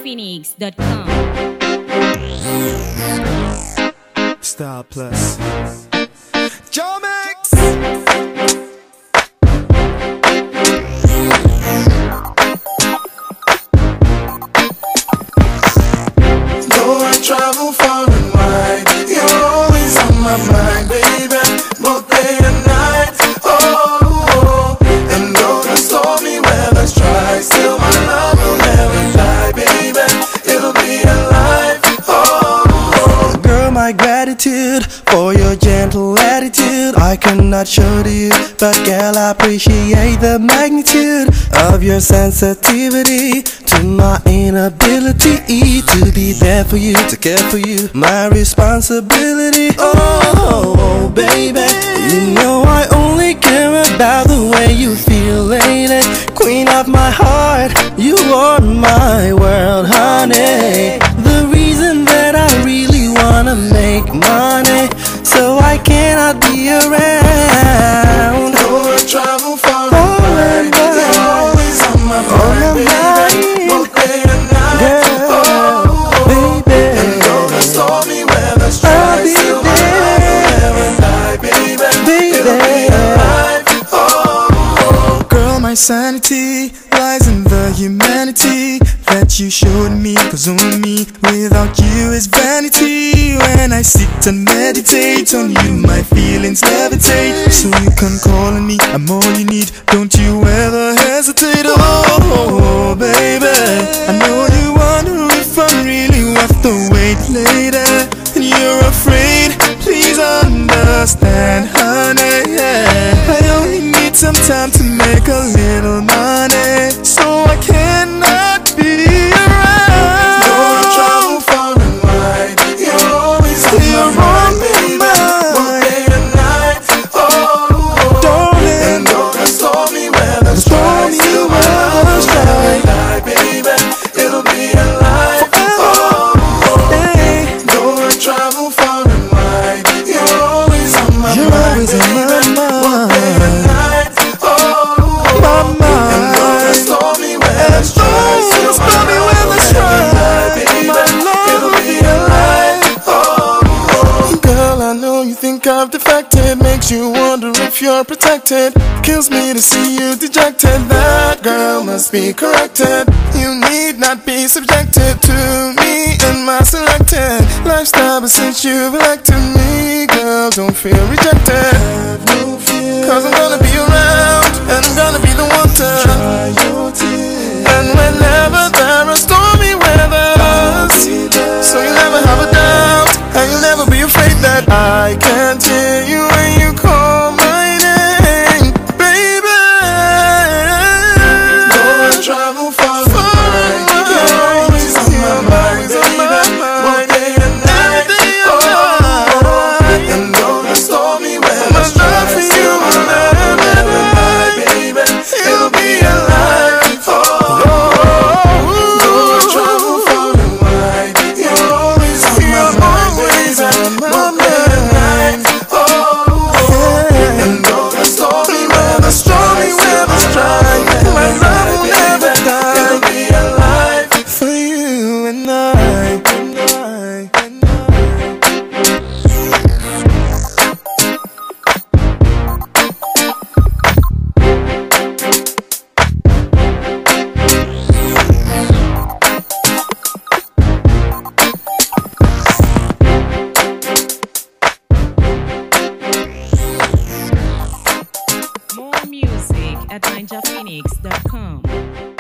ninjaphoenix.com. Star Plus. Jomix! Though I travel far and wide, you're always on my mind, baby, both day and night. Oh, and though the stormy weather strikes, still my love will never die, baby, it'll be alive. Oh, girl, my gratitude for your gentle attitude I cannot show to you, but girl, I appreciate the magnitude of your sensitivity to my inability to be there for you, to care for you, my responsibility. Oh, baby, you know I only care about the way you feel, lady, queen of my heart. You are my world, honey, the reason that I really wanna make money, so I cannot be around. though I travel far and wide, you're always on my mind, baby, both day and night. Oh, baby, and though the stormy weather strikes, still my love will never die, baby, it'll be alive. Oh, girl, my sanity lies in the humanity that you showed me, cause only me without you is vanity. When I sit and meditate on you, my feelings levitate, so you can call on me, I'm all you need, don't you ever hesitate. Oh, baby, I know you wonder if I'm really worth the wait, lady, and you're afraid, please understand, honey, I only need some time to make a little money, so I cannot be around. though I travel far and wide, you're always on my mind, baby, both day and night. Oh, and though the stormy weather strikes, still my love will never die, baby, it'll be alive. Oh, though I travel far and wide, you're always on my You're mind, always on baby, my both day and night. Oh, and though the stormy weather strikes, still my love will never die, baby, it'll be alive. Oh, girl, I know you think I've defected, makes you wonder if you're protected, kills me to see you dejected, that girl must be corrected. You need not be subjected to me and my selected lifestyle, but since you've elected me, girl, don't feel rejected, cause I'm gonna be around, and I'm gonna be the one to dry your tears. And whenever there are stormy weathers, so you'll never have a doubt, and you'll never be afraid that I can't hear you when you call my name, baby. though I travel far and wide, you're always on my mind, baby, both day and night. Oh, and though the stormy weather strikes, still my love will never die, baby, it'll be alive. Oh, though I travel far and wide, you're always on my mind, baby, both day and night. Oh, and though the stormy weather strikes, my love will never die, it'll be alive. For you and I. More music at ninjaphoenix.com.